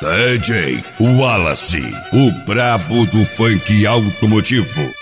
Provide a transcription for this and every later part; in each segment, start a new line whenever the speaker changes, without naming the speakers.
DJ Wallace, o brabo do funk automotivo.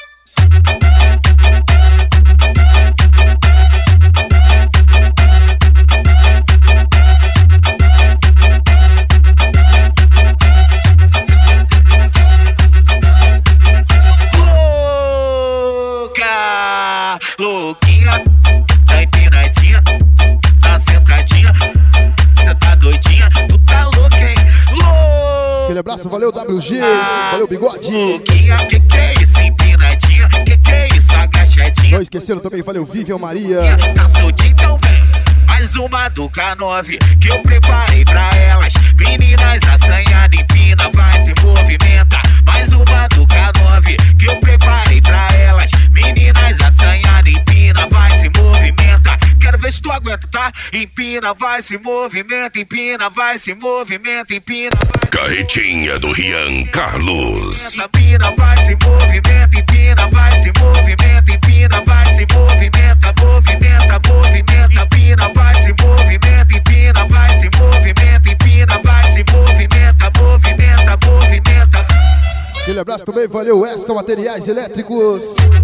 Louquinha, tá empinadinha, tá sentadinha, cê tá doidinha, tu tá louca, hein?
Aquele abraço, valeu WG, valeu Bigode.
Louquinha, que é isso, empinadinha, que é isso, agachadinha.
Não esqueceram também, valeu Vivian Maria.
Tá soltinho, então vem, mais uma do K9 que eu preparei pra elas. Meninas assanhadas, empina, vai se movimenta. Mais uma do K9 que eu preparei pra elas. Meninas assanhadas, empina, vai se movimenta. Quero ver se tu aguenta, tá? Empina, vai se movimenta, empina, vai se movimenta, empina, vai.
Carretinha do Rian Carlos.
Empina, vai se movimenta, empina, vai se movimenta, empina, vai se movimenta, movimenta, movimenta, empina, vai se movimenta, empina, vai se movimenta, empina, vai se movimenta, movimenta, movimenta.
Aquele abraço também, valeu Edson Materiais Elétricos.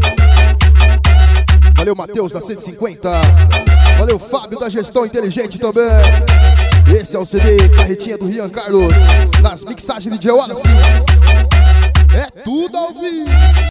Valeu Matheus da 150. Valeu Fábio da Gestão Inteligente também. Esse é o CD Carretinha do Rian Carlos, nas mixagens de DJ Wallace. É tudo ao vivo.